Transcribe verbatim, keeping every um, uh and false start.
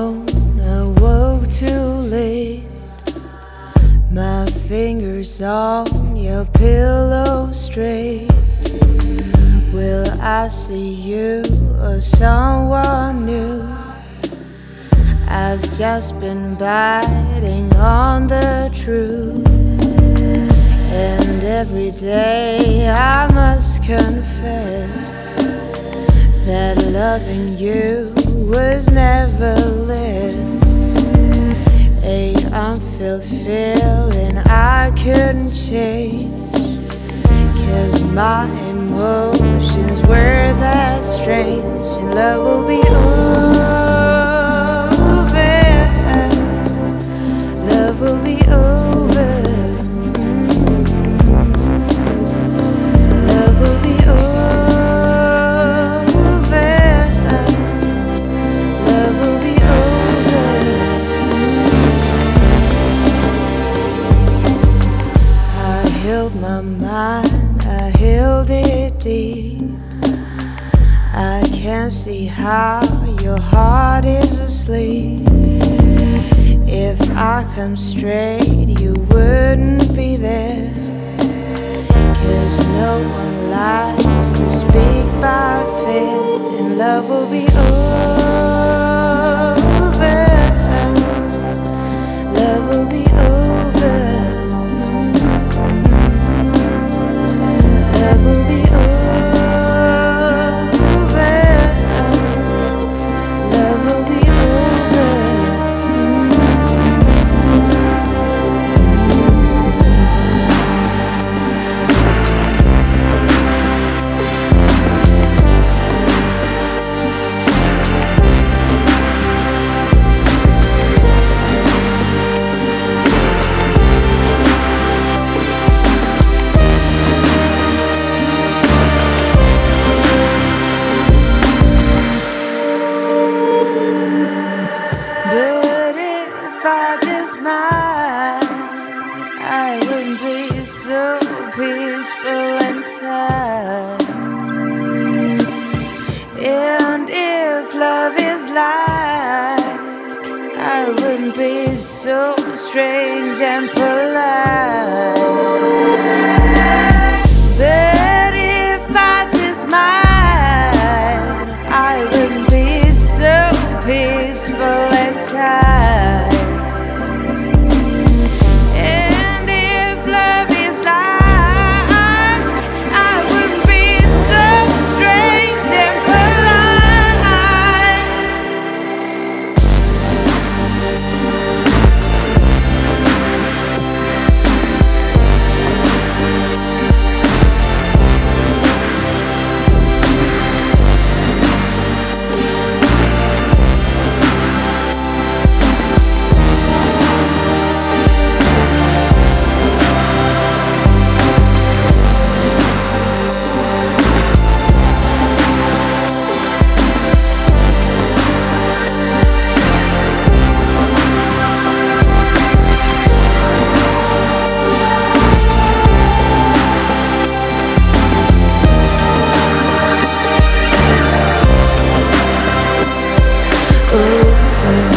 alone, I woke too late. My fingers on your pillow straight. Will I see you or someone new? I've just been biting on the truth, and every day I must confess that loving you was never less a unfilled feeling I couldn't change, 'cause my emotions were that strange. And love will be over, love will be over, love will be over, love will be over. I healed my mind, I healed it deep. I can't see how your heart is asleep. If I come straight, you wouldn't be there, 'cause no one likes to speak about fear. And love will be over, love will be over, love will be over. I wouldn't be so peaceful and tired. And if love is like, I wouldn't be so strange and polite. But if I just might, I wouldn't be so peaceful and tired. Over.